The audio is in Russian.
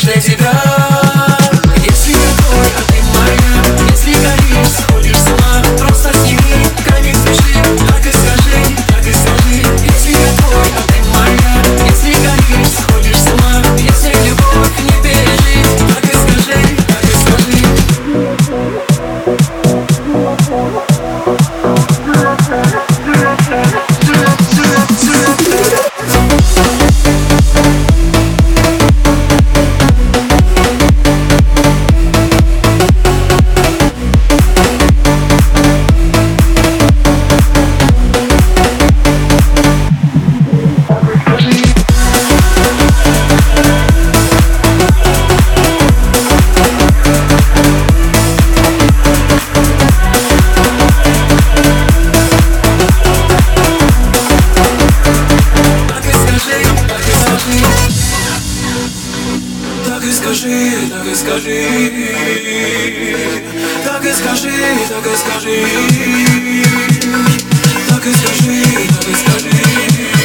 для тебя. Если я твой, а ты моя, если горишь, сходишь с ума, просто сними камень с души. Так и скажи, так и скажи. Если я твой, а ты моя, если горишь, сходишь с ума, если любовь не пережить, так и скажи, так и скажи. Так и скажи, так и скажи, так и скажи, так и скажи, так и скажи, так и скажи.